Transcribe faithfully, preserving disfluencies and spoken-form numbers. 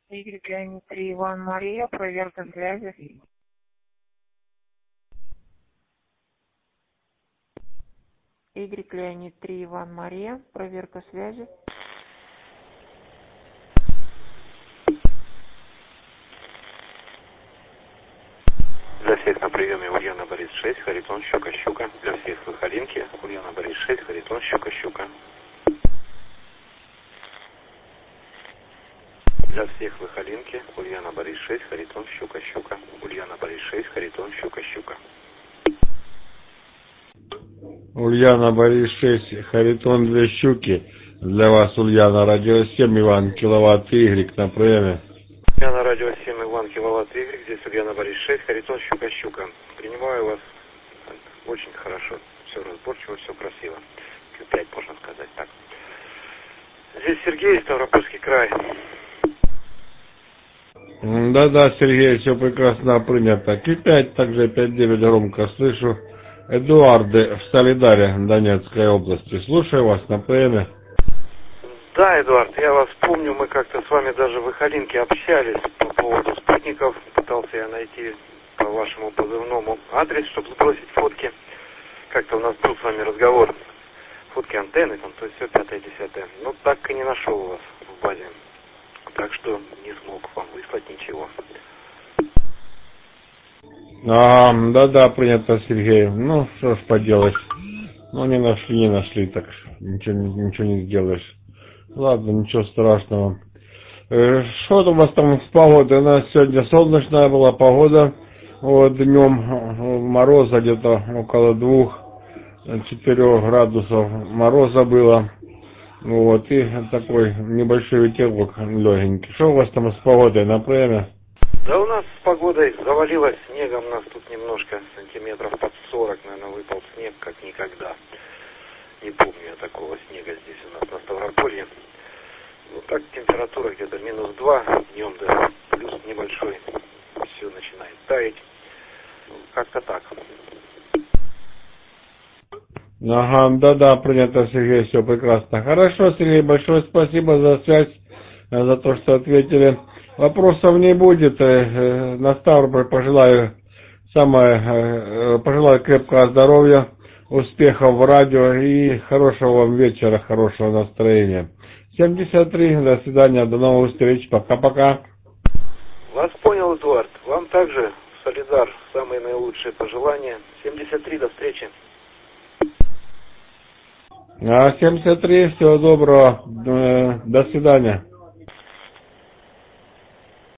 Игорь Леонид три Иван Мария, проверка связи. Игорь Леонид три Иван Мария, проверка связи. Для всех на приеме Ульяна Борис шесть, Харитон Щука-Щука. Для всех в Халинке Ульяна Борис шесть, Харитон Щука-Щука. Для всех в Халинке Ульяна Борис шесть, Харитон Щука-Щука. Ульяна Борис шесть, Харитон Щука-Щука. Ульяна Борис шесть, Харитон две щуки. Для вас Ульяна, радио семь, Иван, киловатт Y на приеме. Ульяна, радио семь, Иван, киловатт Y. Здесь Ульяна Борис шесть, Харитон Щука-Щука. Принимаю вас очень хорошо. Все разборчиво, все красиво. Q пять, можно сказать так. Здесь Сергей, Ставропольский край. Да-да, Сергей, все прекрасно принято. Q пять, также пять девять громко слышу. Эдуарды в Солидаре, Донецкой области. Слушаю вас на приеме. Да, Эдуард, я вас помню, мы как-то с вами даже в Ихалинке общались по поводу спутников. Пытался я найти по вашему позывному адрес, чтобы сбросить фотки. Как-то у нас был с вами разговор. Фотки антенны, там, то есть все пятое-десятое. Но так и не нашел вас в базе. Так что не смог вам выслать ничего. А, да-да, принято, Сергей. Ну, что ж поделать. Ну, не нашли, не нашли, так ничего, ничего не сделаешь. Ладно, ничего страшного. Э, что у вас там с погодой? У нас сегодня солнечная была погода. Вот, днем мороза где-то около двух-четырех градусов мороза было. Вот, и такой небольшой ветерок легенький. Что у вас там с погодой на приеме? Да у нас с погодой завалилось снегом, нас тут немножко, сантиметров под сорок, наверное, выпал снег, как никогда. Не помню я такого снега здесь у нас на Ставрополье. Ну так, температура где-то минус два, днем да, плюс небольшой. Все начинает таять. Как-то так. Ага, да-да, принято, Сергей, все прекрасно. Хорошо, Сергей, большое спасибо за связь, за то, что ответили. Вопросов не будет. На Ставрополь пожелаю самое, пожелаю крепкого здоровья, успехов в радио и хорошего вам вечера, хорошего настроения. семьдесят три, до свидания, до новых встреч, пока-пока. Вас понял, Эдуард. Вам также, Солидар, самые наилучшие пожелания. семьдесят три, до встречи. А семьдесят три, всего доброго, до свидания.